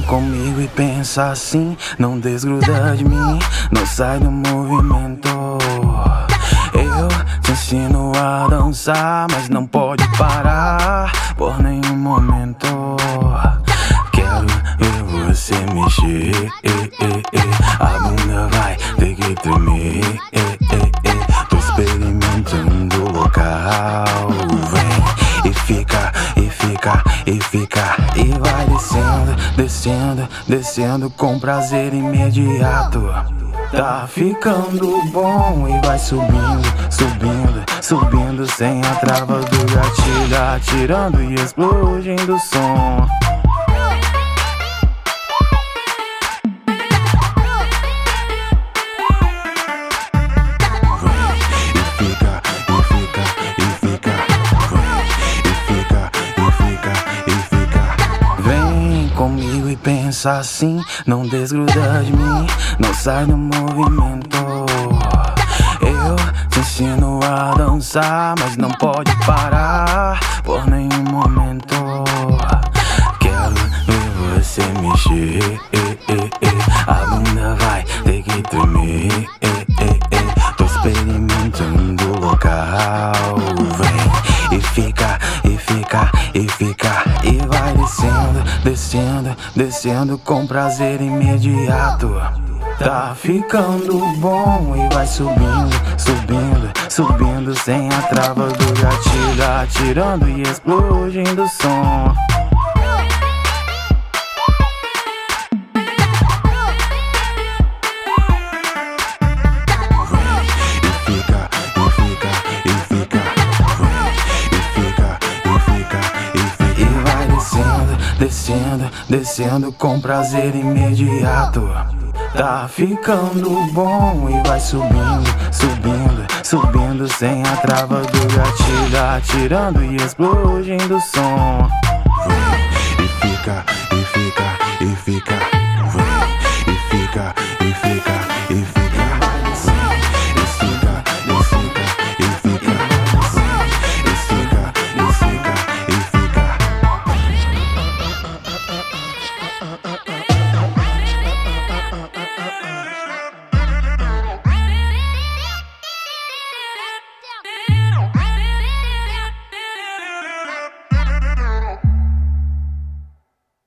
Vem comigo e pensa assim, não desgruda de mim, não sai do movimento. Eu te ensino a dançar, mas não pode parar por nenhum momento. Quero ver você mexer, a bunda vai ter que tremer. Tô experimentando o local. Vem e fica, e fica, e fica, e vai descendo, descendo, descendo com prazer imediato. Tá ficando bom e vai subindo, subindo, subindo sem a trava do gatilho, atirando e explodindo o som. Comigo e pensa assim, não desgruda de mim, não sai do movimento. Eu te ensino a dançar, mas não pode parar por nenhum momento. Quero ver você mexer, a bunda vai ter que tremer. Tô experimentando o local. Vem e fica, e fica, e fica, e vai descendo, descendo, descendo com prazer imediato. Tá ficando bom e vai subindo, subindo, subindo sem a trava do gatilho, atirando e explodindo o som. Descendo, descendo com prazer imediato. Tá ficando bom e vai subindo, subindo, subindo sem a trava do gatilho, atirando e explodindo o som.